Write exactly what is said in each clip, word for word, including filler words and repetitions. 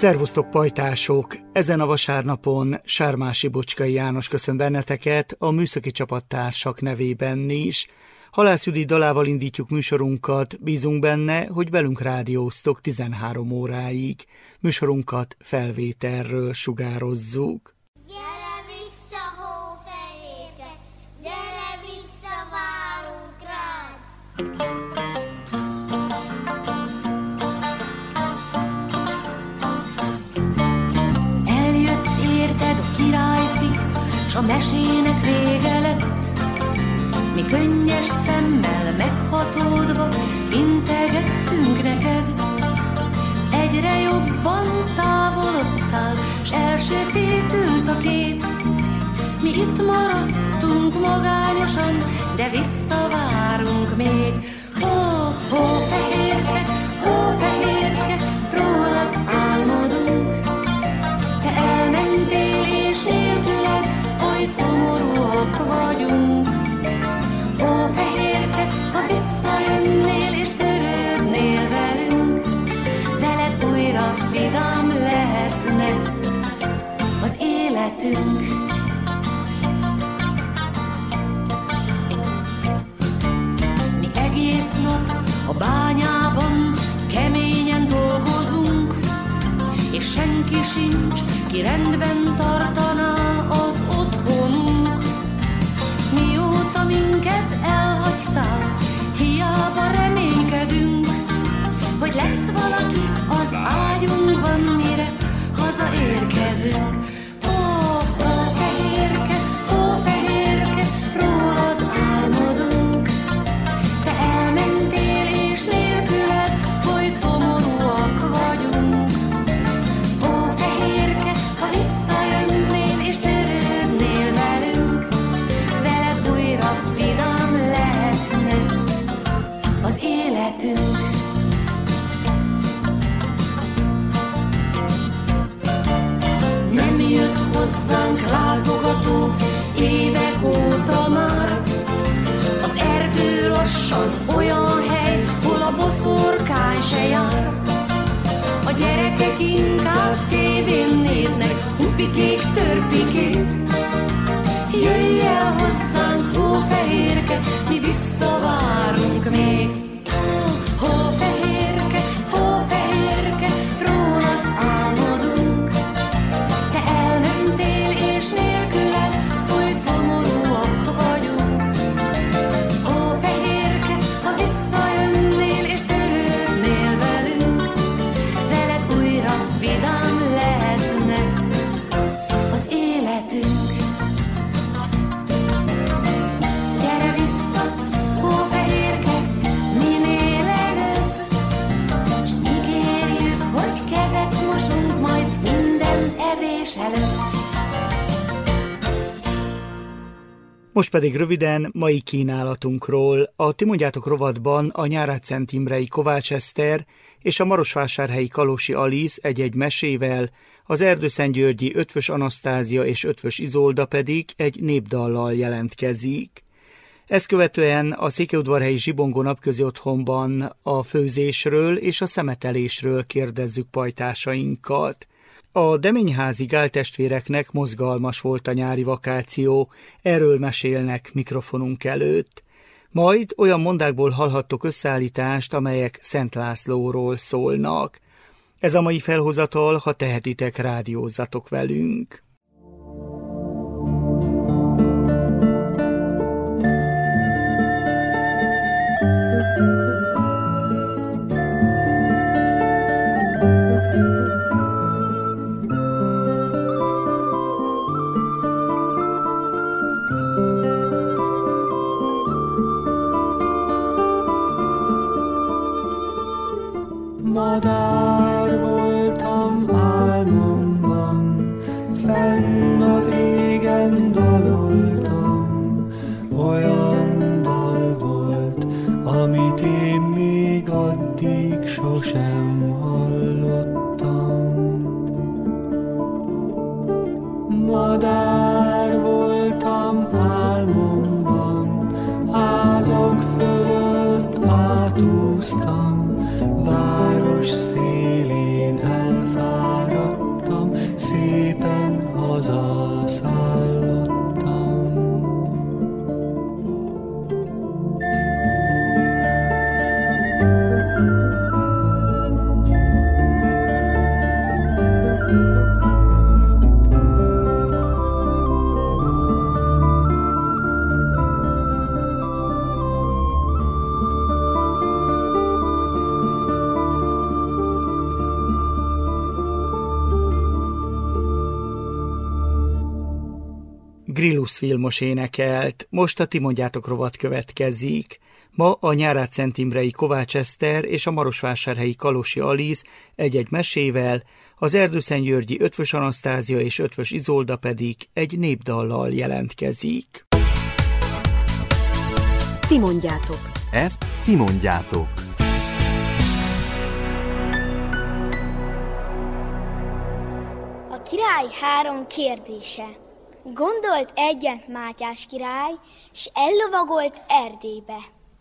Szervusztok, pajtások! Ezen a vasárnapon Sármási Bocskai János köszönt benneteket, a műszaki csapattársak nevében is. Halász Judit dalával indítjuk műsorunkat, bízunk benne, hogy velünk rádióztok tizenhárom óráig. Műsorunkat felvételről sugározzuk. Gyere vissza, hófehérke, gyere vissza, várunk rád! Királyfi, s a mesének vége lett. Mi könnyes szemmel meghatódva integettünk neked. Egyre jobban távolodtál, s elsötétült a kép. Mi itt maradtunk magányosan, de visszavárunk még. Ó, hófehérke, hófehérke, rólad álmodunk. Te elmentél, és nélküled oly szomorúak vagyunk. Ó, fehérke, ha visszajönnél, és törődnél velünk, veled újra vidám lehetne az életünk. Mi egész nap a bányában keményen dolgozunk, és senki sincs, ki rendben tartaná az otthonunk. Mióta minket elhagytál, hiába reménykedünk, hogy lesz valaki az ágyunkban, mire hazaérkezünk. Ó, hófehérke, hófehérke, rólad álmodunk. Te elmentél, és nélküled oly szomorúak vagyunk. Ha visszajönnél, és törődnél velünk, veled újra vidám lehetne az életünk. Nem jött hozzánk látogató évek óta már. Az erdő lassan olyan hely, hol a boszorkány se jár. A gyerekek inkább tévén néznek hupikék törpikét. Jöjj el hozzánk, hófehérke, mi visszavárunk még. Hófehérke, hófehérke, rólad álmodunk. Te elmentél, és nélküled oly szomorúak vagyunk. Hófehérke, ha visszajönnél, és törődnél velünk, vidám lehetne az életünk. Gyere vissza, hófehérke, minél előbb, s ígérjük, hogy kezet mosunk majd minden evés előtt. Most pedig röviden mai kínálatunkról. A Ti mondjátok rovatban a Nyárád-Szent Imrei Kovács Eszter és a marosvásárhelyi Kalosi Alisz egy-egy mesével, az erdőszentgyörgyi Ötvös Anasztázia és Ötvös Izolda pedig egy népdallal jelentkezik. Ezt követően a székelyudvarhelyi Zsibongó napközi otthonban a főzésről és a szemetelésről kérdezzük pajtásainkat. A deményházi Gál testvéreknek mozgalmas volt a nyári vakáció, erről mesélnek mikrofonunk előtt. Majd olyan mondákból hallhattok összeállítást, amelyek Szent Lászlóról szólnak. Ez a mai felhozatal, ha tehetitek, rádiózzatok velünk. Madár voltam álmomban, fenn az égen daloltam. Olyan dal volt, amit én még addig sosem hallottam. Madár voltam álmomban, házak fölött átúztam, város szélén elfáradtam. szépen hazaszállottam. Grillus Vilmos énekelt, most a Ti mondjátok rovat következik. Ma a nyárád-Szentimrei Kovács Eszter és a marosvásárhelyi Kalosi Alíz egy-egy mesével, az erdőszentgyörgyi Ötvös Anasztázia és Ötvös Izolda pedig egy népdallal jelentkezik. Ti mondjátok. Ezt ti mondjátok. A király három kérdése. Gondolt egyet Mátyás király, s ellovagolt Erdélybe.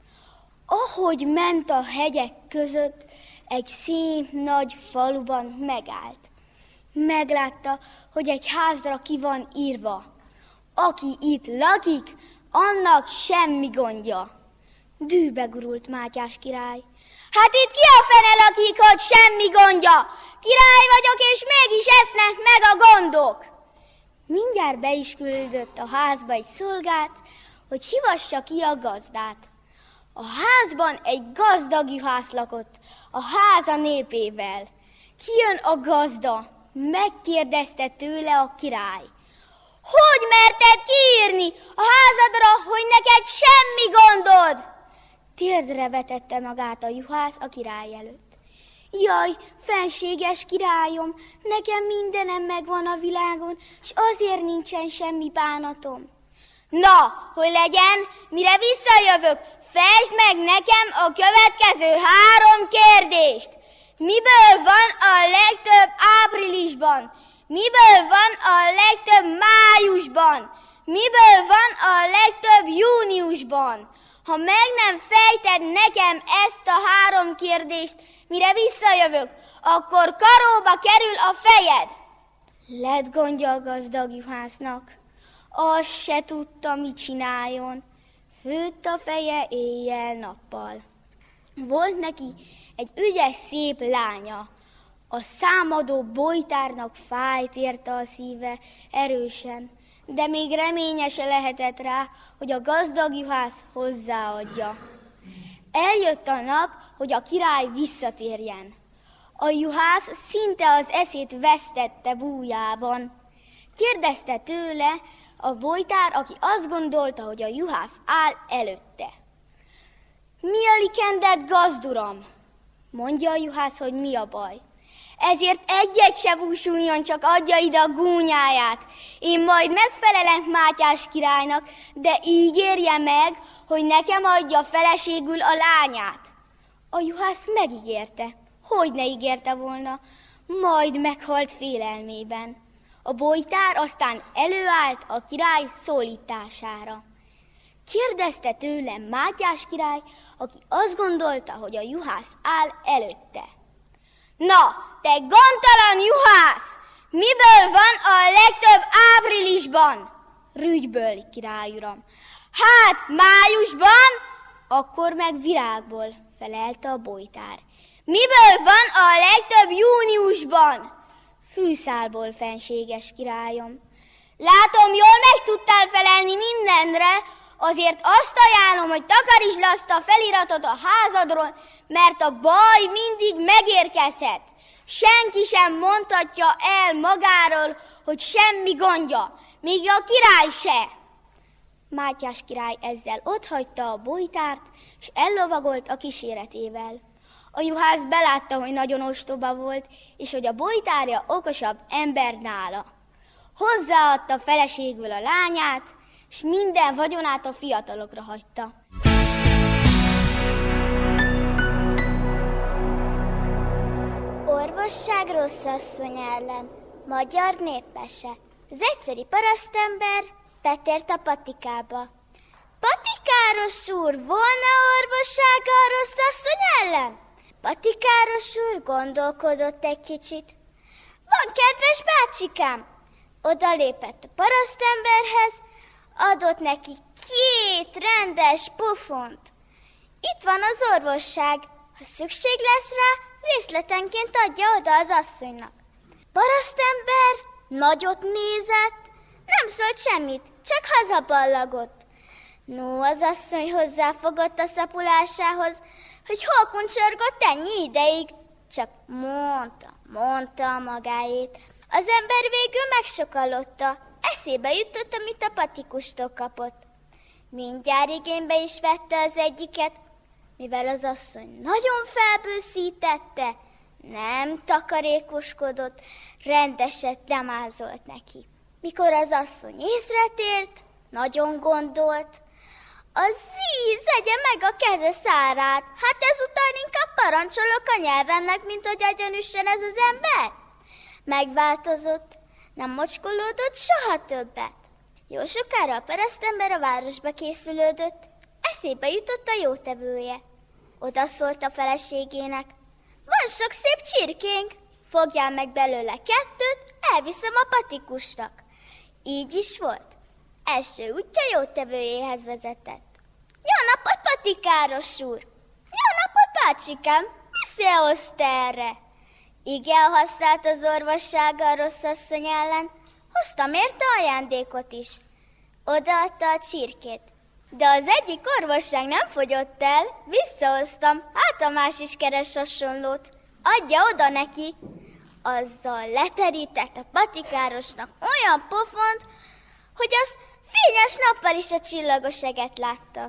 Ahogy ment a hegyek között, egy szép nagy faluban megállt. Meglátta, hogy egy házra ki van írva. Aki itt lakik, annak semmi gondja. Dűbe gurult Mátyás király. Hát itt ki a fene lakik, hogy semmi gondja? Király vagyok, és mégis esznek meg a gondok. Mindjárt be is küldött a házba egy szolgát, hogy hívassa ki a gazdát. A házban egy gazdag juhász lakott, a háza népével. Kijön a gazda, megkérdezte tőle a király. Hogy merted kiírni a házadra, hogy neked semmi gondod? Térdre vetette magát a juhász a király előtt. Jaj, fenséges királyom, nekem mindenem megvan a világon, s azért nincsen semmi bánatom. Na, hogy legyen, mire visszajövök, fejtsd meg nekem a következő három kérdést. Miből van a legtöbb áprilisban? Miből van a legtöbb májusban? Miből van a legtöbb júniusban? Ha meg nem fejted nekem ezt a három kérdést, mire visszajövök, akkor karóba kerül a fejed. Lett gondja a gazdag juhásznak, azt se tudta, mit csináljon, főtt a feje éjjel-nappal. Volt neki egy ügyes, szép lánya, a számadó bojtárnak fájt érte a szíve erősen, de még reménye se lehetett rá, hogy a gazdag juhász hozzáadja. Eljött a nap, hogy a király visszatérjen. A juhász szinte az eszét vesztette bújában. Kérdezte tőle a bojtár, aki azt gondolta, hogy a juhász áll előtte. Mi a likendet, gazduram? Mondja a juhász, hogy mi a baj. Ezért egyet se búsuljon, csak adja ide a gúnyáját. Én majd megfelelek Mátyás királynak, de ígérje meg, hogy nekem adja feleségül a lányát. A juhász megígérte. Hogy ne ígérte volna? Majd meghalt félelmében. A bojtár aztán előállt a király szólítására. Kérdezte tőle Mátyás király, aki azt gondolta, hogy a juhász áll előtte. Na, te gondtalan juhász! Miből van a legtöbb áprilisban? Rügyből, király uram. Hát, májusban? Akkor meg virágból, felelte a bojtár. Miből van a legtöbb júniusban? Fűszálból, fenséges királyom. Látom, jól meg tudtál felelni mindenre, azért azt ajánlom, hogy takarítsd le azt a feliratot a házadról, mert a baj mindig megérkezhet. Senki sem mondhatja el magáról, hogy semmi gondja, még a király se. Mátyás király ezzel otthagyta a bojtárt, és ellovagolt a kíséretével. A juhász belátta, hogy nagyon ostoba volt, és hogy a bojtárja okosabb ember nála. Hozzáadta feleségül a lányát, és minden vagyonát a fiatalokra hagyta. Orvosság rossz asszony ellen. Magyar népmese. Az egyszeri parasztember betért a patikába. Patikáros úr, volna orvossága a rossz asszony ellen? Patikáros úr gondolkodott egy kicsit. Van, kedves bácsikám! Oda lépett a parasztemberhez, adott neki két rendes pufont. Itt van az orvosság, ha szükség lesz rá, részletenként adja oda az asszonynak. Parasztember nagyot nézett, nem szólt semmit, csak hazaballagott. No, az asszony hozzáfogott a szapulásához, hogy hol kuncsorgott ennyi ideig. Csak mondta, mondta a magáét. Az ember végül megsokallotta, eszébe jutott, amit a patikustól kapott. Mindjárt igénybe is vette az egyiket, mivel az asszony nagyon felbőszítette, nem takarékoskodott, rendeset lemázolt neki. Mikor az asszony észretért, nagyon gondolt, az zíz egye meg a keze szárát, hát ezután inkább parancsolok a nyelvemnek, mint hogy agyonüssen ez az ember. Megváltozott, nem mocskolódott soha többet. Jó sokára a parasztember a városba készülődött, eszébe jutott a jótevője. Oda szólt a feleségének, van sok szép csirkénk, fogjál meg belőle kettőt, elviszem a patikusnak. Így is volt. Első útja jótevőjéhez vezetett. Jó napot, patikáros úr! Jó napot, bácsikám! Mi szél hozta erre? Igen, használt az orvossága a rossz asszony ellen. Hoztam érte ajándékot is. Odaadta a csirkét. De az egyik orvosság nem fogyott el, visszahoztam, hát a más is keres hasonlót. Adja oda neki. Azzal leterített a patikárosnak olyan pofont, hogy az fényes nappal is a csillagos eget látta.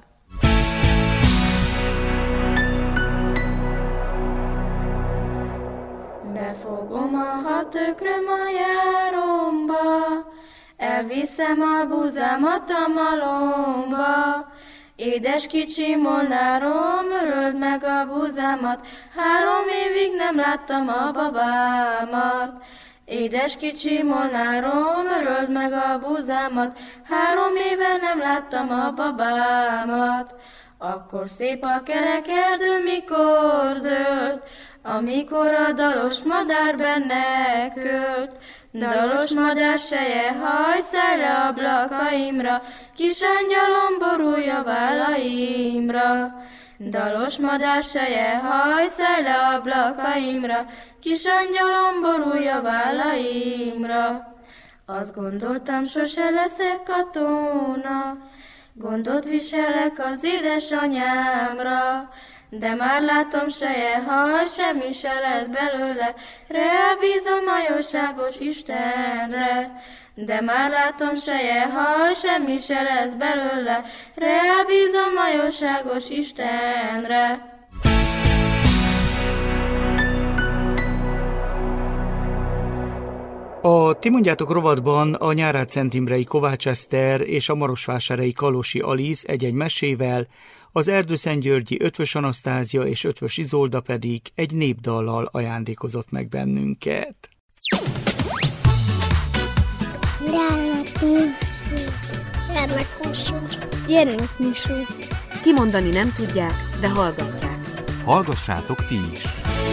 Befogom a hat ökröm a járomba, elviszem a búzámat a malomba. Édes kicsi molnárom, öröld meg a búzámat, három évig nem láttam a babámat. Édes kicsi molnárom, öröld meg a búzámat, három éve nem láttam a babámat. Akkor szép a kerek erdő, mikor zöld, amikor a dalos madár benne költ. Dalos madár seje, hajszálj le ablakaimra, kis angyalom borulja vállaimra. Dalos madár seje, hajszálj le ablakaimra, kis angyalom borulja vállaimra. Azt gondoltam, sose leszek katona, gondot viselek az édesanyámra, de már látom seje, haj, semmi se lesz belőle, reá bízom a jóságos Istenre. De már látom seje, haj, semmi se lesz belőle, reá bízom a jóságos Istenre. A Ti mondjátok rovatban a Nyárádszent-Imrei Kovács Eszter és a marosvásárhelyi Kalosi Aliz egy-egy mesével, az Erdőszentgyörgyi Ötvös Anasztázia és Ötvös Izolda pedig egy népdallal ajándékozott meg bennünket. Gyermekműsor. Kimondani nem tudják, de hallgatják. Hallgassátok ti is!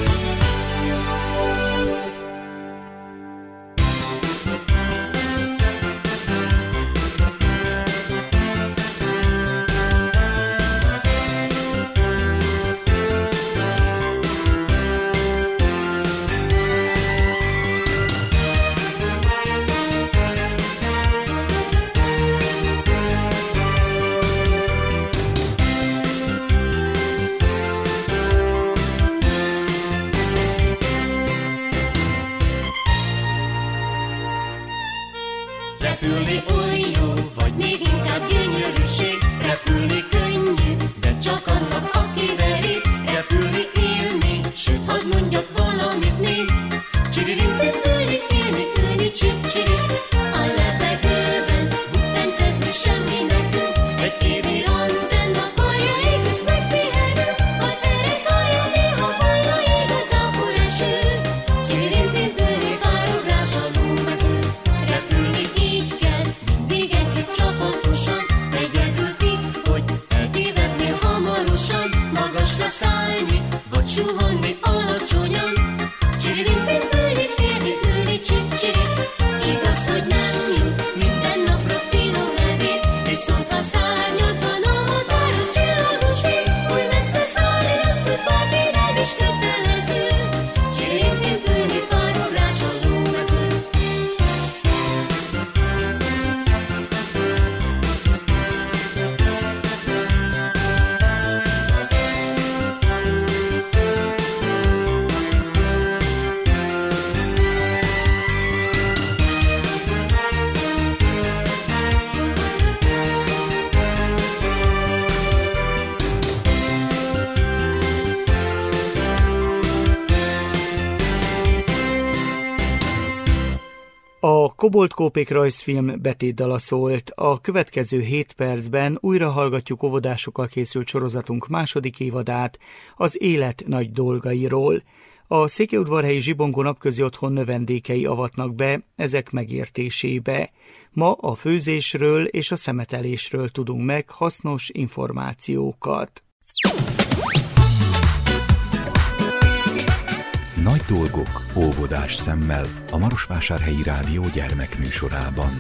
Repülni oly jó, vagy még inkább gyönyörűség. Repülni könnyű, de csak annak, aki veri. Repülni élni, sőt, hadd mondjak valamit még. Csiririntetülni, élni, ülni, csip-csiri. A levegőben bukfencezni semmi nekünk. Egy évi antenna karjai közt megpihenő. Az eresz haja néha hallja igazából eső. Csiririntetülni, párugrás a lómező. Repülni így kell, mindig együtt csapatosan. Egyedül fisz, hogy eltévednél hamarosan. Magasra szállni, vagy suhanni alacsonyan. Kobold Kópék rajzfilm betétdala szólt. A következő hét percben újra hallgatjuk óvodásokkal készült sorozatunk második évadát, az élet nagy dolgairól. A székelyudvarhelyi Zsibongó napközi otthon növendékei avatnak be ezek megértésébe. Ma a főzésről és a szemetelésről tudunk meg hasznos információkat. Nagy dolgok óvodás szemmel a Marosvásárhelyi Rádió gyermekműsorában.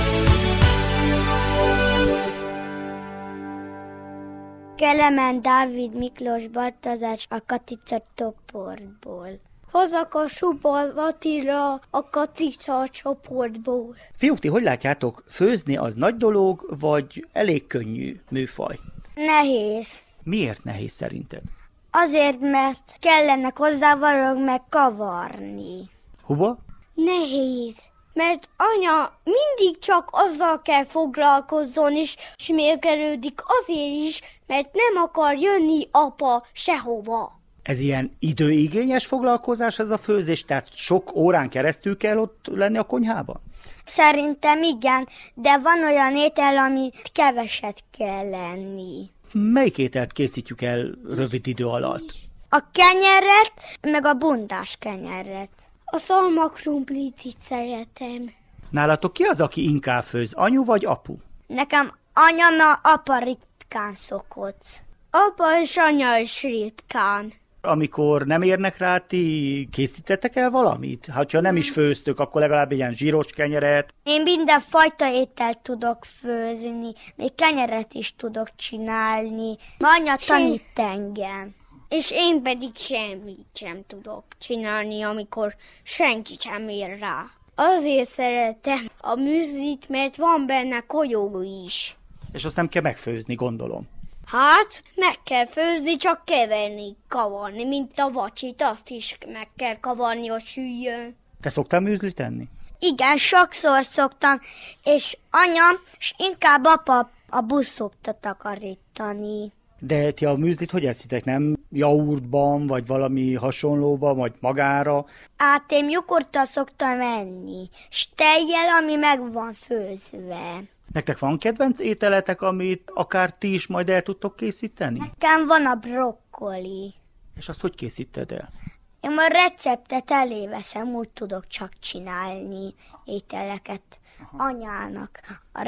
Kelemen Dávid Miklós Bartozás a Katica csoportból. Hozakasúba az Attila a Katica csoportból. Fiúk, ti hogy látjátok, főzni az nagy dolog, vagy elég könnyű műfaj? Nehéz. Miért nehéz szerinted? Azért, mert kellenek hozzá varog meg kavarni. Huba? Nehéz. Mert anya mindig csak azzal kell foglalkozzon, és smérkelődik azért is, mert nem akar jönni apa sehova. Ez ilyen időigényes foglalkozás ez a főzés, tehát sok órán keresztül kell ott lenni a konyhában? Szerintem igen, de van olyan étel, amit keveset kell lenni. Melyik ételt készítjük el rövid idő alatt? A kenyeret, meg a bundás kenyeret. A szalmakrumplit is szeretem. Nálatok ki az, aki inkább főz, anyu vagy apu? Nekem anya, mert apa ritkán szokott. Apa és anya is ritkán. Amikor nem érnek rá, ti készítettek el valamit? Hát, ha nem is főztök, akkor legalább egy ilyen zsíros kenyeret. Én minden fajta ételt tudok főzni, még kenyeret is tudok csinálni. Anya tanít engem. És én pedig semmit sem tudok csinálni, amikor senki sem ér rá. Azért szeretem a műzlit, mert van benne kolyó is. És azt nem kell megfőzni, gondolom. Hát, meg kell főzni, csak keverni, kavarni, mint a vacsit, azt is meg kell kavarni, hogy süljön. Te szoktál műzlit enni? Igen, sokszor szoktam, és anya, és inkább apa a busz szokta takarítani. De ti a műzlit hogy eszitek? Nem jaurtban, vagy valami hasonlóban, vagy magára? Hát én jogurttal szoktam enni, s tejjel, ami meg van főzve. Nektek van kedvenc ételetek, amit akár ti is majd el tudtok készíteni? Nekem van a brokkoli. És azt hogy készíted el? Én a receptet eléveszem, úgy tudok csak csinálni ételeket. Aha. Anyának a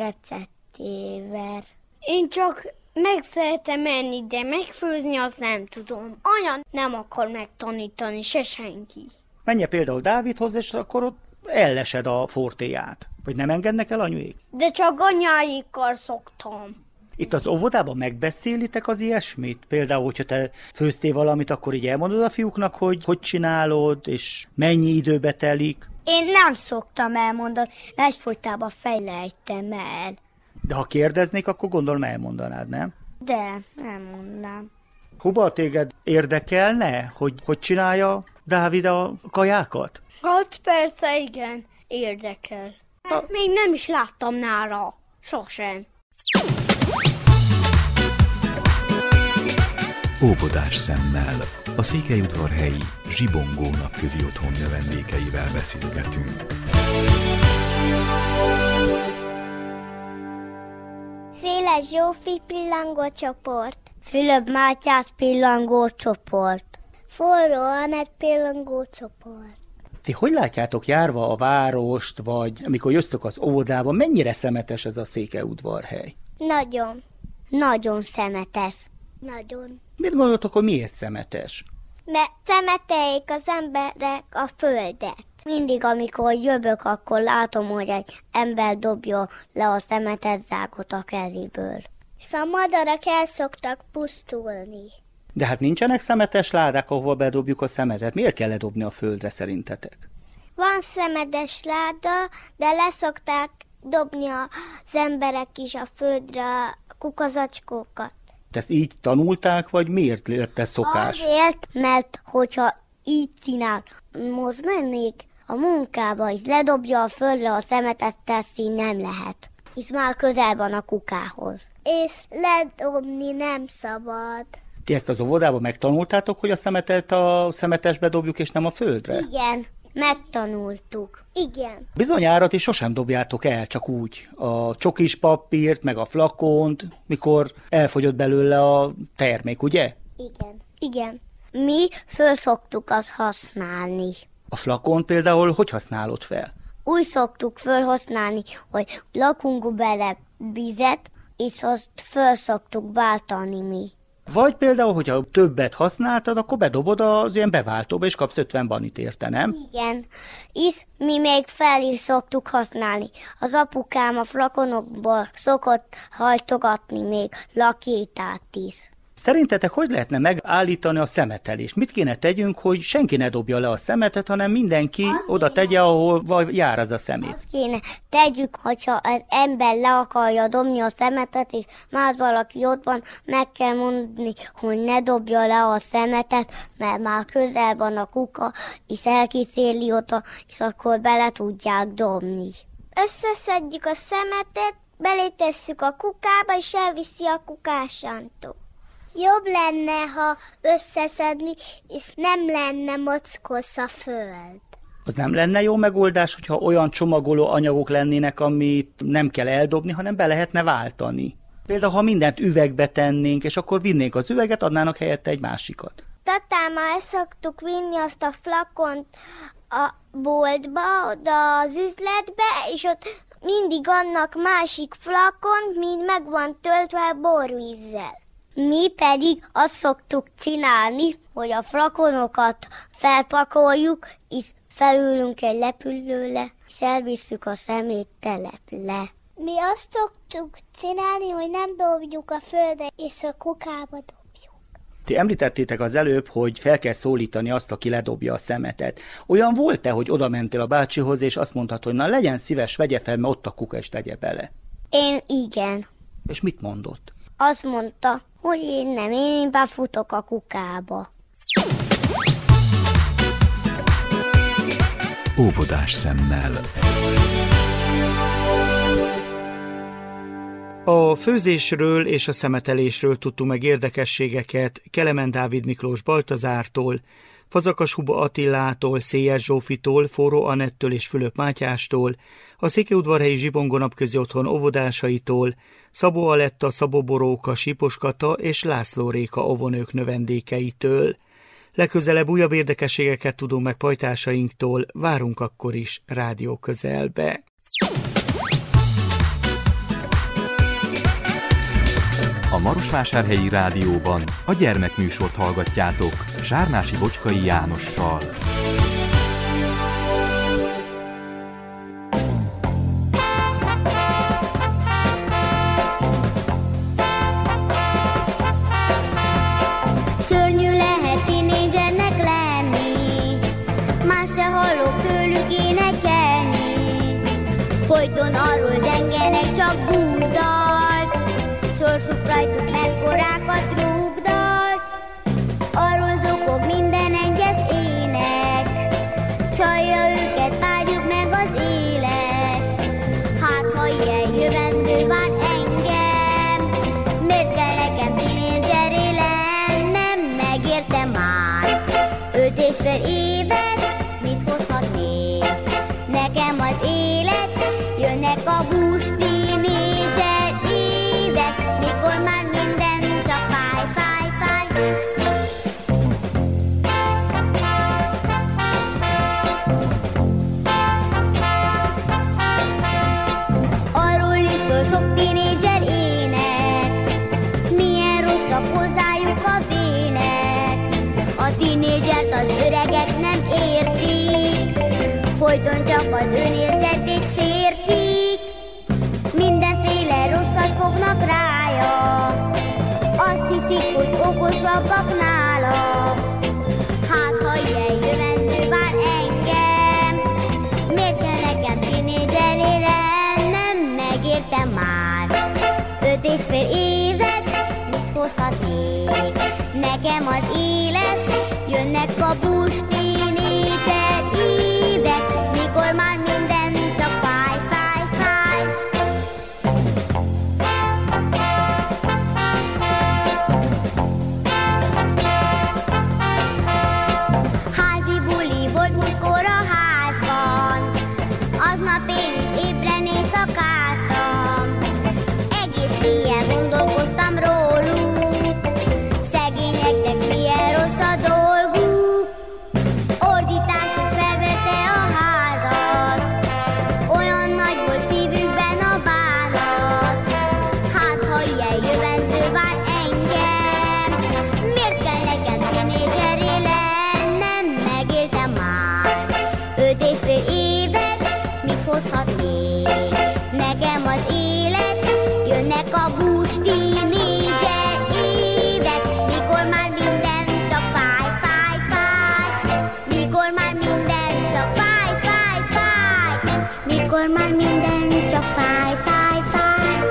receptével. Én csak meg szeretem enni, de megfőzni azt nem tudom. Anya nem akar megtanítani, se senki. Menj például Dávidhoz, és akkor ott ellesed a fortéját. Vagy nem engednek el anyuék? De csak anyáikkal szoktam. Itt az óvodában megbeszélitek az ilyesmit? Például, hogyha te főztél valamit, akkor így elmondod a fiúknak, hogy hogy csinálod, és mennyi időbe telik? Én nem szoktam elmondani, mert egyfolytában fejlejtem el. De ha kérdeznék, akkor gondolom elmondanád, nem? De, nem mondám. Huba, téged érdekelne, hogy hogy csinálja Dávid a kajákat? Hát persze, igen, érdekel. Hát még nem is láttam nála, sosem. Óvodás szemmel a székelyudvarhelyi Zsibongó napközi otthon növendékeivel beszélgetünk. Széles Zsófi pillangócsoport. Fülöp Mátyás pillangócsoport. Forró Anett pillangócsoport. Ti hogy látjátok járva a várost, vagy amikor jöztök az óvodába, mennyire szemetes ez a székelyudvarhely? Nagyon. Nagyon szemetes. Nagyon. Mit gondoltok, hogy miért szemetes? Mert szemeteljék az emberek a földet. Mindig, amikor jövök, akkor látom, hogy egy ember dobja le a szemetes zsákot a kezéből. És a madarak el szoktak pusztulni. De hát nincsenek szemetes ládák, ahova bedobjuk a szemetet. Miért kell ledobni a földre szerintetek? Van szemetes láda, de leszokták dobni az emberek is a földre a kukazacskókat. Ezt így tanulták, vagy miért lett ez szokás? Azért, mert hogyha így csinál, most mennék a munkába, és ledobja a földre a szemetet, teszi nem lehet. És már közel van a kukához. És ledobni nem szabad. Ti ezt az óvodában megtanultátok, hogy a szemetet a szemetesbe dobjuk, és nem a földre? Igen. Megtanultuk. Igen. Bizonyára ti sosem dobjátok el csak úgy a csokis papírt, meg a flakont, mikor elfogyott belőle a termék, ugye? Igen. Igen. Mi föl szoktuk azt használni. A flakon például hogy használod fel? Úgy szoktuk fölhasználni, hogy lakunk bele vizet, és azt föl szoktuk váltani mi. Vagy például, hogyha többet használtad, akkor bedobod az ilyen beváltóba, és kapsz ötven banit érte, nem? Igen, és mi még fel is szoktuk használni. Az apukám a flakonokból szokott hajtogatni még lakétát is. Szerintetek hogy lehetne megállítani a szemetelést? Mit kéne tegyünk, hogy senki ne dobja le a szemetet, hanem mindenki azt oda kéne, tegye, ahol jár az a szemét? Azt kéne tegyük, hogyha az ember le akarja dobni a szemetet, és más valaki ott van, meg kell mondani, hogy ne dobja le a szemetet, mert már közel van a kuka, és elkíséli oda, és akkor bele tudják dobni. Összeszedjük a szemetet, belétesszük a kukába, és elviszi a kukásántól. Jobb lenne, ha összeszedni, és nem lenne mockos a föld. Az nem lenne jó megoldás, hogyha olyan csomagoló anyagok lennének, amit nem kell eldobni, hanem be lehetne váltani. Például, ha mindent üvegbe tennénk, és akkor vinnénk az üveget, adnának helyette egy másikat. Tatámmal el szoktuk vinni azt a flakont a boltba, oda az üzletbe, és ott mindig annak másik flakon, mind meg van töltve borvízzel. Mi pedig azt szoktuk csinálni, hogy a flakonokat felpakoljuk, és felülünk egy lepüllőre, és elvisszük a szeméttelepre. Mi azt szoktuk csinálni, hogy nem dobjuk a földre, és a kukába dobjuk. Ti említettétek az előbb, hogy fel kell szólítani azt, aki ledobja a szemetet. Olyan volt-e, hogy oda mentél a bácsihoz, és azt mondtad, hogy na legyen szíves, vegye fel, mert ott a kuka, és tegye bele? Én igen. És mit mondott? Azt mondta, hogy én nem, én befutok a kukába. Óvodás szemmel. A főzésről és a szemetelésről tudtunk meg érdekességeket Kelemen Dávid Miklós Baltazártól, Fazakas Huba Attilától, Széjes Zsófitól, Forró Anettől és Fülöp Mátyástól, a Székelyudvarhelyi Zsibongo Napközi Otthon óvodásaitól, Szabó Aletta, Szabó Boróka, Sípos Kata és László Réka óvonők növendékeitől. Legközelebb újabb érdekességeket tudunk meg pajtásainktól, várunk akkor is rádió közelbe. A Marosvásárhelyi Rádióban a gyermekműsort hallgatjátok Zsárnási Bocskai Jánossal. Szörnyű lehet tínédzsernek lenni, más se hallok tőlük énekelni. Folyton arról zengenek csak búsdalt, sorsuk rajtuk mekkorákat rúgdalt. Arról zokog minden egyes ének, csalja őket, várjuk meg az élet. Hát ha ilyen jövendő vár engem, miért kell nekem tínédzseré lennem? Megértem már öt és fél évet, mit hozhatnék nekem az élet? Jönnek a bús tínédzser évek, mikor már minden csak fáj, fáj, fáj. Arról is szól sok tínédzser ének, milyen rosszabb hozzájuk a vének. A tínédzsert az öregek nem értik, folyton csak az önérzetét sértik. Mindenféle rosszat fognak rája, azt hiszik, hogy okosabbak nála. Hát ha ilyen jövendő vár engem, miért kell nekem tínédzseré lennem? Megértem már öt és fél évet, mit hozhatnék nekem az élet? Jönnek a bús tínédzser évek, mikor már minden csak fáj, fáj, fáj. Házi buli volt múltkor a ház. nekem az élet, jönnek a bús tínézser évek, mikor már minden csak fáj, fáj, fáj, mikor már minden csak fáj, fáj, fáj, mikor már minden csak fáj, fáj, fáj.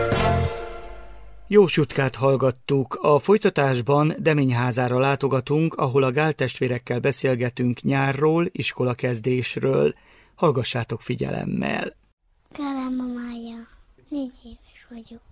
Jós Jutkát hallgattuk. A folytatásban Deményházára látogatunk, ahol a Gál testvérekkel beszélgetünk nyárról, iskolakezdésről. Hallgassátok figyelemmel. Gálám mamája, négy éves vagyok.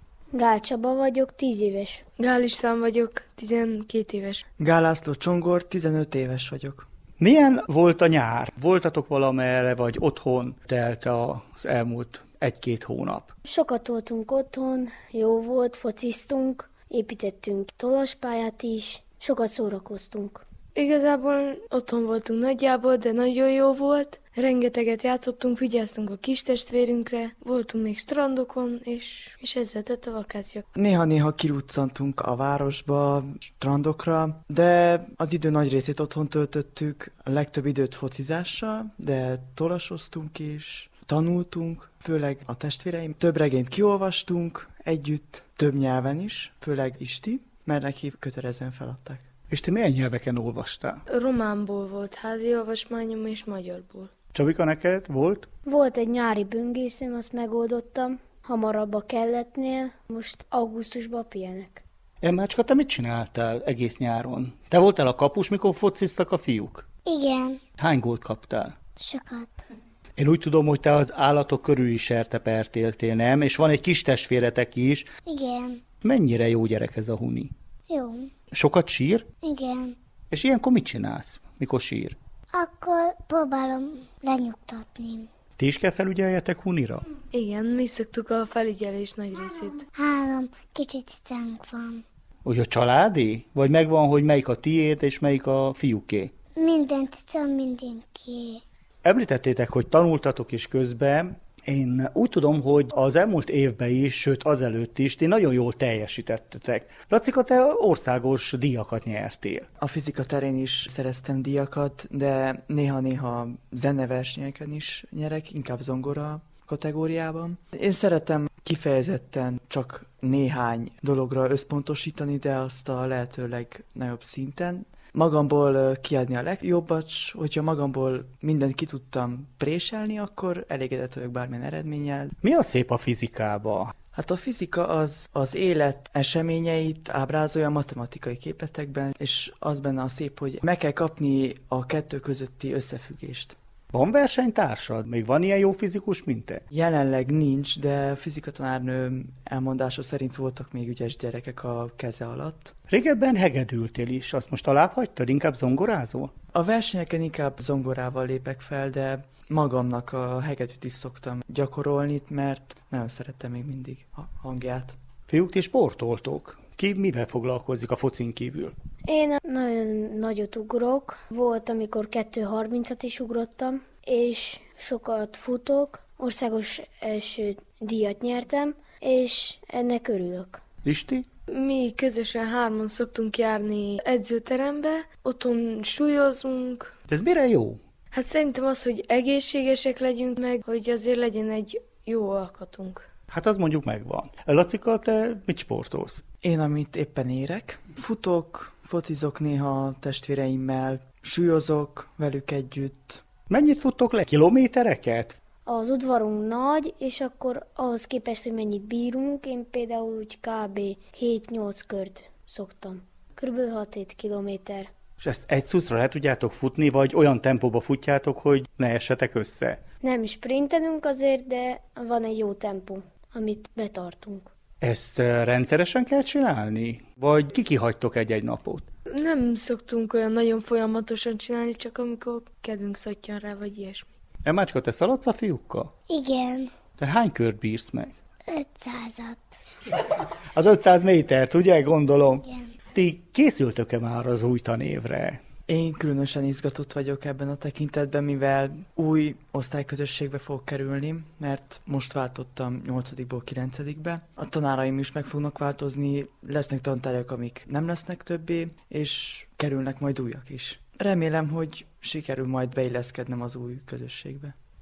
Gál Csaba vagyok, tíz éves. Gál István vagyok, tizenkét éves. Gál László Csongor, tizenöt éves vagyok. Milyen volt a nyár? Voltatok valamerre, vagy otthon telt az elmúlt egy-két hónap? Sokat voltunk otthon, jó volt, fociztunk, építettünk tolaspályát is, sokat szórakoztunk. Igazából otthon voltunk nagyjából, de nagyon jó volt. Rengeteget játszottunk, vigyáztunk a kis testvérünkre, voltunk még strandokon, és, és ezzel tett a vakáció. Néha-néha kiruccantunk a városba, strandokra, de az idő nagy részét otthon töltöttük, a legtöbb időt focizással, de tolasoztunk is, tanultunk, főleg a testvéreim. Több regényt kiolvastunk együtt, több nyelven is, főleg Isti, mert neki kötelezően feladták. És te milyen nyelveken olvastál? Románból volt házi olvasmányom, és magyarból. Csabika, neked volt? Volt egy nyári böngészőm, azt megoldottam, hamarabb a kelletnél, most augusztusban pihenek. Emmácska, te mit csináltál egész nyáron? Te voltál a kapus, mikor fociztak a fiúk? Igen. Hány gólt kaptál? Sokat. Én úgy tudom, hogy te az állatok körül is sertepert éltél, nem? És van egy kis testvéretek is. Igen. Mennyire jó gyerek ez a Huni? Jó. Sokat sír? Igen. És ilyenkor mit csinálsz, mikor sír? Akkor próbálom lenyugtatni. Ti is kell felügyeljetek Hunira? Igen, mi szoktuk a felügyelés nagy részét. Három kicsi cicánk van. Hogy a családi? Vagy megvan, hogy melyik a tiéd és melyik a fiúké? Minden cica, mindenki. Említettétek, hogy tanultatok is közben. Én úgy tudom, hogy az elmúlt évben is, sőt azelőtt is, ti nagyon jól teljesítettetek. Lacika, te országos díjakat nyertél. A fizika terén is szereztem díjakat, de néha-néha zeneversenyeken is nyerek, inkább zongora kategóriában. Én szeretem kifejezetten csak néhány dologra összpontosítani, de azt a lehető legnagyobb szinten. Magamból kiadni a legjobbat, hogyha magamból mindent ki tudtam préselni, akkor elégedett vagyok bármilyen eredménnyel. Mi a szép a fizikába? Hát a fizika az az élet eseményeit ábrázolja matematikai képletekben, és az benne a szép, hogy meg kell kapni a kettő közötti összefüggést. Van versenytársad? Még van ilyen jó fizikus, mint te? Jelenleg nincs, de fizikatanárnő elmondása szerint voltak még ügyes gyerekek a keze alatt. Régebben hegedültél is, azt most alább hagytad? Inkább zongorázol? A versenyeken inkább zongorával lépek fel, de magamnak a hegedűt is szoktam gyakorolni, mert nagyon szerettem még mindig a hangját. Fiúk, ti sportoltok? Ki mivel foglalkozik a focin kívül? Én nagyon nagyot ugrok. Volt, amikor kettő harmincat is ugrottam, és sokat futok. Országos első díjat nyertem, és ennek örülök. Isti? Mi közösen hárman szoktunk járni edzőterembe, otthon súlyozunk. De ez mire jó? Hát szerintem az, hogy egészségesek legyünk meg, hogy azért legyen egy jó alkatunk. Hát az mondjuk megvan. Lacika, te mit sportolsz? Én, amit éppen érek, futok, focizok néha testvéreimmel, súlyozok velük együtt. Mennyit futtok le? Kilométereket? Az udvarunk nagy, és akkor ahhoz képest, hogy mennyit bírunk, én például úgy kb. hét-nyolc kört szoktam. Körülbelül hat-hét kilométer. És ezt egy szuszra le tudjátok futni, vagy olyan tempóba futjátok, hogy ne essetek össze? Nem sprintelünk azért, de van egy jó tempó, amit betartunk. Ezt rendszeresen kell csinálni? Vagy kikihagytok egy-egy napot? Nem szoktunk olyan nagyon folyamatosan csinálni, csak amikor kedvünk szottyan rá, vagy ilyesmi. Emmácska, te szaladsz a fiúkkal? Igen. Te hány kört bírsz meg? ötszázat. Az ötszáz métert, ugye, gondolom? Igen. Ti készültök-e már az új tanévre? Én különösen izgatott vagyok ebben a tekintetben, mivel új osztályközösségbe fogok kerülni, mert most váltottam nyolcadikból kilencedikbe. A tanáraim is meg fognak változni, lesznek tantárgyak, amik nem lesznek többé, és kerülnek majd újak is. Remélem, hogy sikerül majd beilleszkednem az új közösségbe.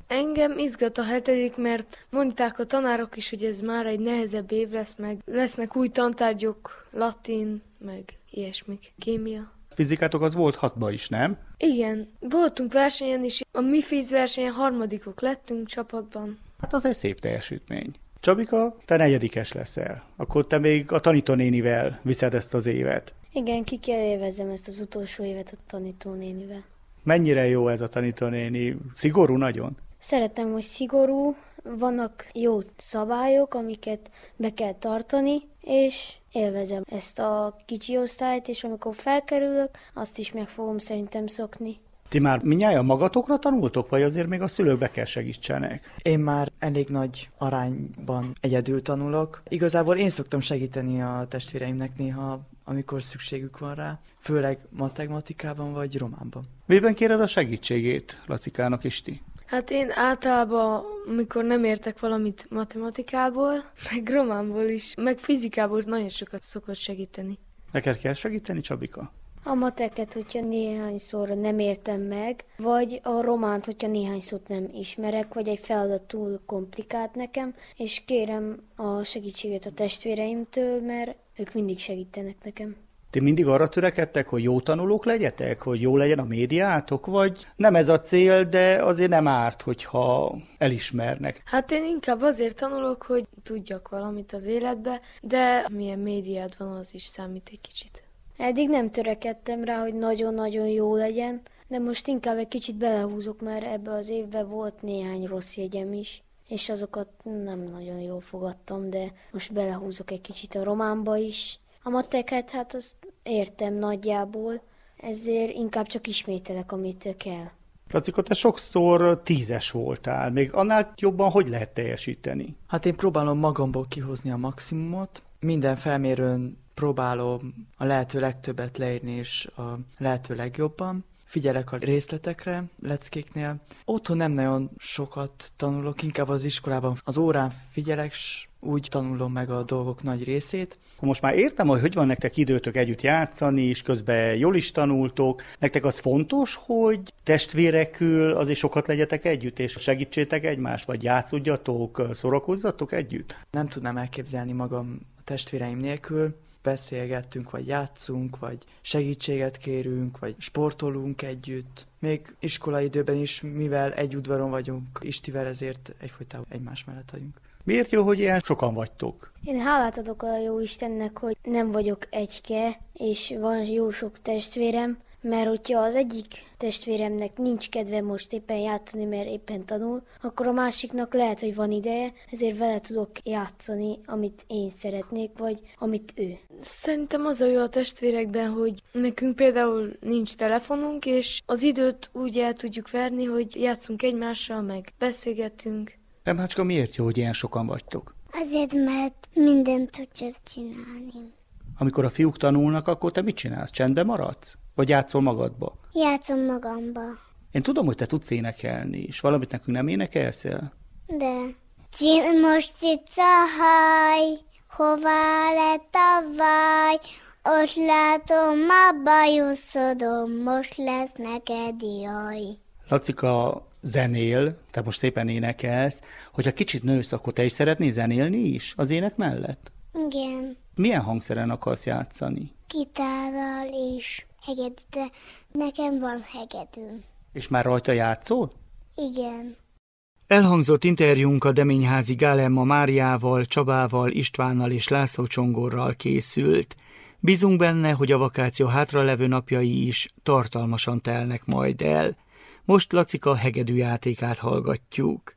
Engem izgat a hetedik, mert mondták a tanárok is, hogy ez már egy nehezebb év lesz, meg lesznek új tantárgyok, latin, meg ilyesmik, kémia. Fizikátok az volt hatba is, nem? Igen, voltunk versenyen is, a mi fiz versenyen harmadikok lettünk csapatban. Hát az egy szép teljesítmény. Csabika, te negyedikes leszel. Akkor te még a tanítónénivel viszed ezt az évet. Igen, ki kell élvezzem ezt az utolsó évet a tanítónénivel. Mennyire jó ez a tanítónéni? Szigorú nagyon? Szeretem, hogy szigorú, vannak jó szabályok, amiket be kell tartani, és élvezem ezt a kicsi osztályt, és amikor felkerülök, azt is meg fogom szerintem szokni. Ti már mindnyájan magatokra tanultok, vagy azért még a szülők be kell segítsenek? Én már elég nagy arányban egyedül tanulok. Igazából én szoktam segíteni a testvéreimnek néha, amikor szükségük van rá, főleg matematikában vagy románban. Miben kéred a segítségét Lacikának is ti? Hát én általában, amikor nem értek valamit matematikából, meg románból is, meg fizikából nagyon sokat szokott segíteni. Neked kell segíteni, Csabika? A mateket, hogyha néhányszor nem értem meg, vagy a románt, hogyha néhány szót nem ismerek, vagy egy feladat túl komplikált nekem, és kérem a segítséget a testvéreimtől, mert ők mindig segítenek nekem. Ti mindig arra törekedtek, hogy jó tanulók legyetek, hogy jó legyen a médiátok, vagy nem ez a cél, de azért nem árt, hogyha elismernek? Hát én inkább azért tanulok, hogy tudjak valamit az életbe, de milyen médiád van, az is számít egy kicsit. Eddig nem törekedtem rá, hogy nagyon-nagyon jó legyen, de most inkább egy kicsit belehúzok, mert ebbe az évben volt néhány rossz jegyem is, és azokat nem nagyon jól fogadtam, de most belehúzok egy kicsit a románba is. A mateket, hát azt értem nagyjából, ezért inkább csak ismételek, amit kell. Lacika, te sokszor tízes voltál, még annál jobban hogy lehet teljesíteni? Hát én próbálom magamból kihozni a maximumot, minden felmérőn próbálom a lehető legtöbbet leírni és a lehető legjobban. Figyelek a részletekre, leckéknél. Otthon nem nagyon sokat tanulok, inkább az iskolában az órán figyelek, s úgy tanulom meg a dolgok nagy részét. Most már értem, hogy hogy van nektek időtök együtt játszani, és közben jól is tanultok. Nektek az fontos, hogy testvérekül azért sokat legyetek együtt, és segítsétek egymást, vagy játszódjatok, szórakozzatok együtt? Nem tudnám elképzelni magam a testvéreim nélkül. Beszélgettünk, vagy játszunk, vagy segítséget kérünk, vagy sportolunk együtt. Még iskolai időben is, mivel egy udvaron vagyunk Istivel, ezért egyfolytában egymás mellett vagyunk. Miért jó, hogy ilyen sokan vagytok? Én hálát adok a jó Istennek, hogy nem vagyok egyke, és van jó sok testvérem, mert hogyha az egyik testvéremnek nincs kedve most éppen játszani, mert éppen tanul, akkor a másiknak lehet, hogy van ideje, ezért vele tudok játszani, amit én szeretnék, vagy amit ő. Szerintem az a jó a testvérekben, hogy nekünk például nincs telefonunk, és az időt úgy el tudjuk verni, hogy játszunk egymással, meg beszélgetünk. Remhácska, miért jó, hogy ilyen sokan vagytok? Azért, mert mindent tudsz csinálni. Amikor a fiúk tanulnak, akkor te mit csinálsz? Csendben maradsz? Vagy játszol magadba? Játszom magamba. Én tudom, hogy te tudsz énekelni, és valamit nekünk nem énekelsz el? De. Most cicahaj, hová lett a vaj, ott látom, a bajuszodom, most lesz neked jaj. Lacika zenél, te most szépen énekelsz, hogyha kicsit nősz, akkor te is szeretnél zenélni is az ének mellett? Igen. Milyen hangszeren akarsz játszani? Gitárral és hegedűre. Nekem van hegedűm. És már rajta játszol? Igen. Elhangzott interjúnk a Deményházi Gálemma Máriával, Csabával, Istvánnal és László Csongorral készült. Bízunk benne, hogy a vakáció hátralevő napjai is tartalmasan telnek majd el. Most Lacika hegedűjátékát hallgatjuk.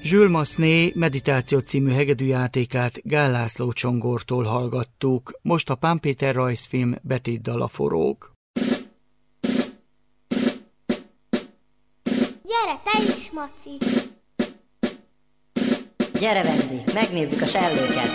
Jules Massenet Meditáció című hegedűjátékát Gál László Csongortól hallgattuk, most a Pán Péter rajzfilm betétdala forog. Gyere, te is, Maci! Gyere, Vendi, megnézzük a sellőket!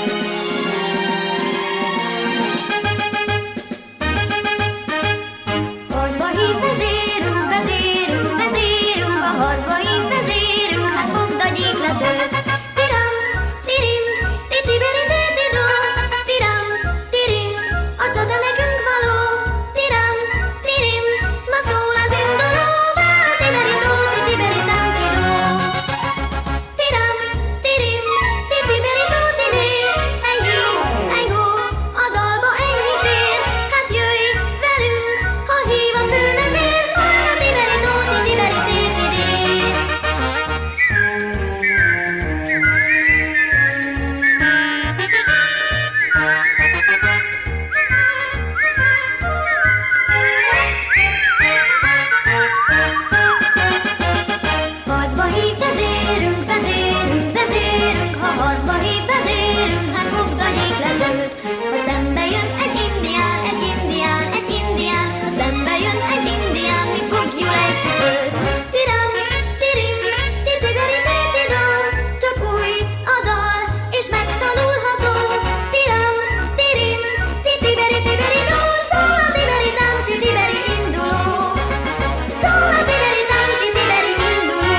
Harcba hív vezérünk, vezérünk, vezérünk, a harcba hív vezérünk, hát fogd a gyíklesőt. Tiram, tirim, titiberi titidó, tiram, tirim, a csata nekünk való. Tiram, tirim, ma szól az induló, vár a tiberi tó, titiberi tamkidó. Tiram, tirim, titiberi tó, tidé, ejjé, ejjó, a dalba ennyi fér, hát jöjj velünk, ha hív a fővezér, hallod a tiberi tó, titiberi tétidé. Harcba hív vezérünk, vezérünk, vezérünk, ha harcba hív vezérünk, hát fogd a gyíklesőt. Ha szembe jön egy indián, egy indián, egy indián, ha szembe jön egy indián, mi fogjuk ejtjük őt. Tiram, tirim, titiberi tétidó, csak új a dal, és megtanulható. Tiram, tirim, titiberi tiberi dó, szól a tiberi dám, titiberi induló. Szól a tiberi dám, titiberi induló.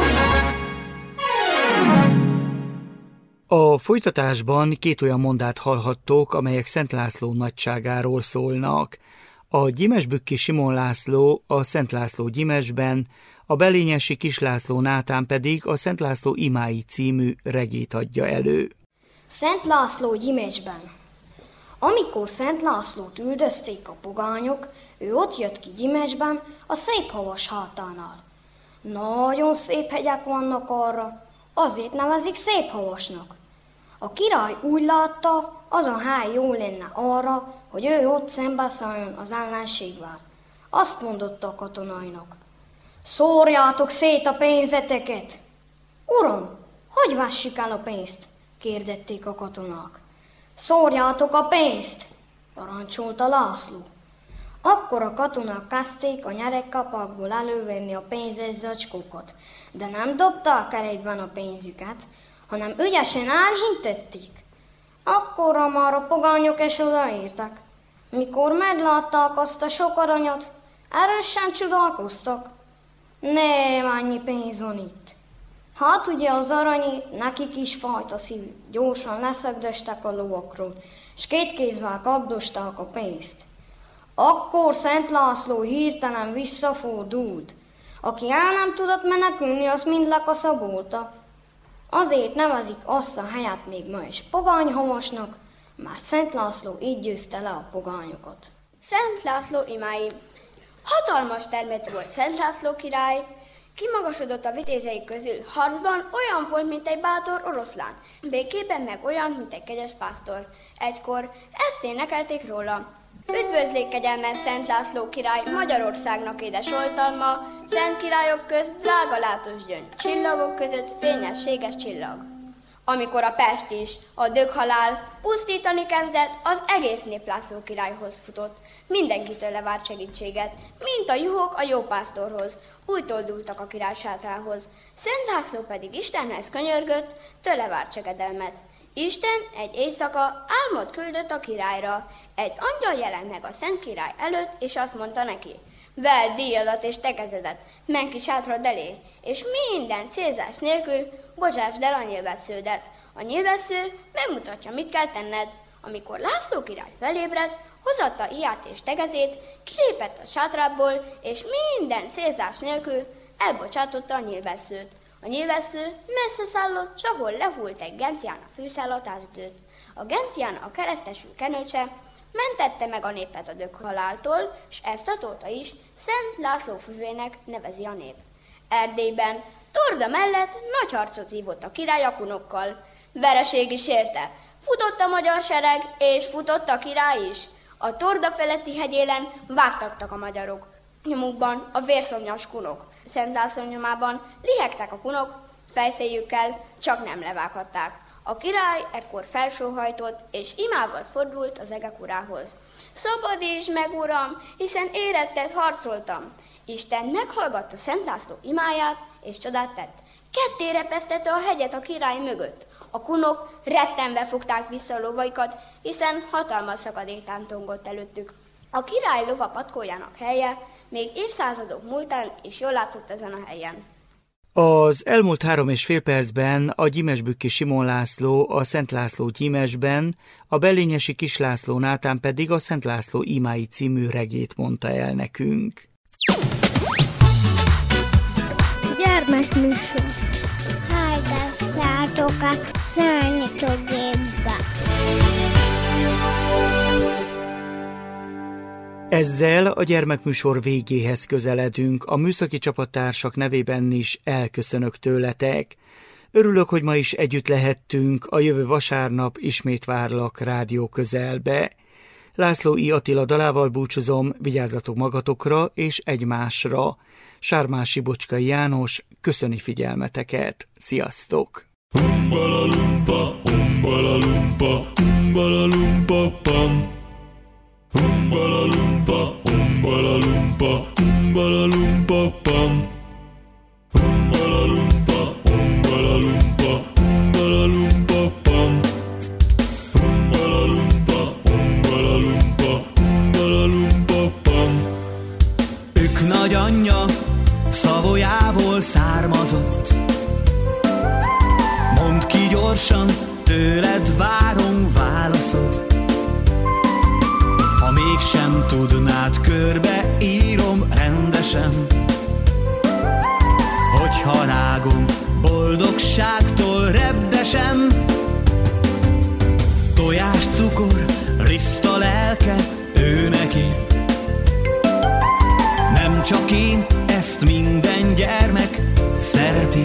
A folytatásban két olyan mondát hallhattok, amelyek Szent László nagyságáról szólnak. A Gyimesbükki Simon László a Szent László Gyimesben, a belényesi Kis László Nátán pedig a Szent László imái című regét adja elő. Szent László Gyimesben. Amikor Szent Lászlót üldözték a pogányok, ő ott jött ki Gyimesben a szép havas hátánál. Nagyon szép hegyek vannak arra, azért nevezik szép havasnak. A király úgy látta, az a hely jó lenne arra, hogy ő ott szembeszálljon az ellenségvel. Azt mondotta a katonainak: szórjátok szét a pénzeteket! Uram, hogy vessük el a pénzt? Kérdették a katonák. Szórjátok a pénzt! Parancsolta László. Akkor a katonák kezdték a nyeregkapakból elővenni a pénzes zacskókat, de nem dobták el egyben a pénzüket, hanem ügyesen elhintették. Akkorra már a pogányok is odaértek. Mikor meglátták azt a sok aranyat, erősen csodálkoztak. Nem, annyi pénz van itt. Hát ugye az arany, nekik is fájt a szív, gyorsan leszögdöstek a lovakról, s két kézvel kapdosták a pénzt. Akkor Szent László hirtelen visszafordult. Aki el nem tudott menekülni, az mind lekaszabolta. Azért nevezik azt a helyet még ma is pogányhavasnak, mert Szent László így győzte le a pogányokat. Szent László imái. Hatalmas termetű volt Szent László király, kimagasodott a vitézei közül, harcban olyan volt, mint egy bátor oroszlán, békében meg olyan, mint egy kegyes pásztor. Egykor ezt énekelték róla. Üdvözlék kegyelmes Szent László király, Magyarországnak édes oltalma, szent királyok közt drága látos gyöngy, csillagok között fényességes csillag. Amikor a Pest is, a döghalál pusztítani kezdett, az egész nép László királyhoz futott. Mindenkitől levárt segítséget, mint a juhok a jó pásztorhoz. Úgy toldultak a király sátrához. Szent László pedig Istenhez könyörgött, tőle várt segedelmet. Isten egy éjszaka álmot küldött a királyra. Egy angyal jelent meg a szent király előtt, és azt mondta neki: vedd díjadat és tekezedet, menj ki sátrad elé, és minden célzás nélkül bocsásd el a nyilvessződet. A nyilvessző megmutatja, mit kell tenned. Amikor László király felébredt, hozatta ilyát és tegezét, kilépett a sátrából, és minden célzás nélkül elbocsátotta a nyilvesszőt. A nyilvessző messze szállott, s ahol lehult egy gencián a fűszállátásdőt. A gencián a keresztesű kenőcse mentette meg a népet a döghaláltól, s ezt azóta is Szent László füvének nevezi a nép. Erdélyben, Torda mellett nagy harcot vívott a király a kunokkal. Vereség is érte. Futott a magyar sereg, és futott a király is. A Torda feletti hegyélen vágtattak a magyarok. Nyomukban a vérszomjas kunok. Szent László nyomában lihegtek a kunok, fejszéjükkel csak nem levághatták. A király ekkor felsóhajtott, és imával fordult az egek urához. Szabadítsd meg, uram, hiszen éretted harcoltam. Isten meghallgatta Szent László imáját, és csodát tett. Ketté repesztette a hegyet a király mögött. A kunok rettenve fogták vissza a lovaikat, hiszen hatalmas szakadék tántongott előttük. A király lova patkójának helye még évszázadok múltán is jól látszott ezen a helyen. Az elmúlt három és fél percben a Gyimesbükki Simon László a Szent László Gyimesben, a Bellényesi Kis László Nátán pedig a Szent László imái című regét mondta el nekünk. Gyermekműsor. Hallgassátok a Számítógépbe. Ezzel a gyermekműsor végéhez közeledünk, a műszaki csapattársak nevében is elköszönök tőletek. Örülök, hogy ma is együtt lehettünk, a jövő vasárnap ismét várlak rádió közelbe. László I. Attila dalával búcsúzom, vigyázzatok magatokra és egymásra. Sármási Bocskai János köszöni figyelmeteket. Sziasztok! Umbalalumpa, umbalalumpa, umbalalumpa, pam. Umbalalumpa, umbalalumpa, umbalalumpa, pam. Umbalalumpa, umbalalumpa, umbalalumpa, pam. Umbalalumpa, umbalalumpa, umbalalumpa, pam. Ők nagyanyja Szavolyából származott. Mondd ki gyorsan, tőled várom válaszot. Ha mégsem tudnád, körbe írom rendesen, hogyha rágom, boldogságtól repdesem. Tojás, cukor, riszta lelke, ő neki. Nem csak én, ezt minden gyermek szereti.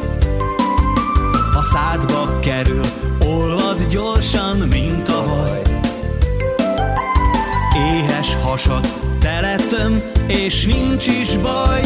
Ha szádba kerül, olvad gyorsan, mint a vaj. Éhes hasad teletöm, és nincs is baj.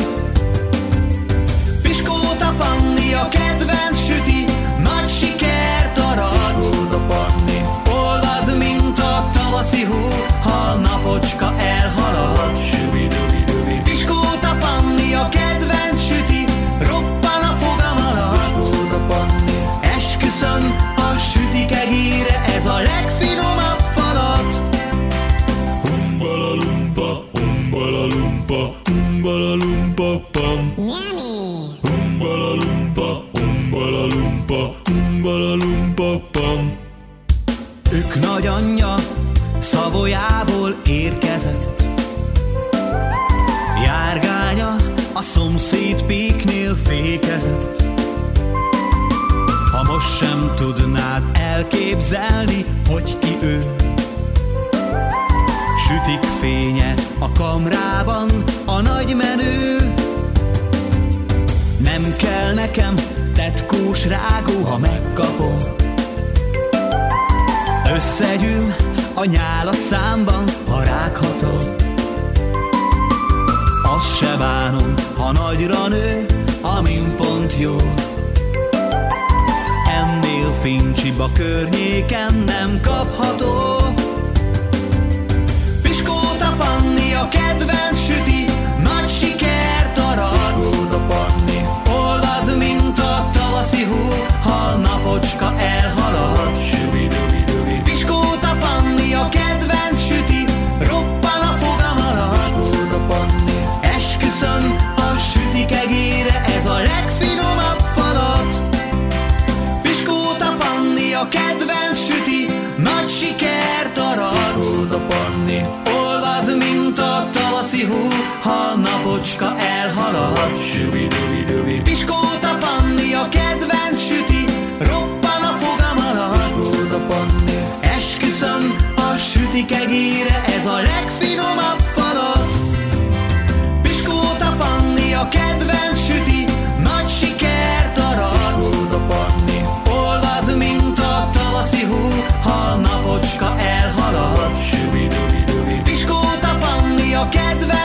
Piskóta Panni a kedvenc süti, nagy sikert arat. Olvad, mint a tavaszi hó, ha napocska elhalad. Piskóta Panni a kedvenc süti, roppan a fogam alatt. Esküszöm, a sütik egére, ez a legfinomabb falat. Umbalalumpa, umbalalumpa, umbalalumpa, pam. Umbalalumpa, umbalalumpa, umbalalumpa, pam. Ők nagyanyja Szavolyából érkezett. Járgánya a szomszéd péknél fékezett. Ha most sem tudnád elképzelni, hogy ki ő. Sütik fénye a kamrában, a nagy menő. Nem kell nekem tetkós rágó, ha megkapom. Összegyűl a nyál a számban, ha rághatom. Azt se bánom, ha nagyra nő, amin pont jó. Ennél fincsibb a környéken nem kapható. Piskóta Panni a kedvenc süti, nagy sikert arat. Olvad, mint a tavaszi hó, ha napocska elhalad. Piskóta Panni a kedvenc süti, roppan a fogam alatt. Esküszöm, a sütik egére, ez a legfinomabb falat. Piskóta Panni a kedvenc süti, nagy sikert arat. Olvad, mint a tavaszi hó, ha napocska elhalad. Piskóta Panni a kedvenc süti, roppan a fogam alatt. Esküszöm, a sütik egére, ez a legfinomabb falat. Piskóta Panni a kedvenc süti, nagy sikert arat. Olvad, mint a tavaszi hó, ha napocska elhalad. Piskóta Panni a kedvenc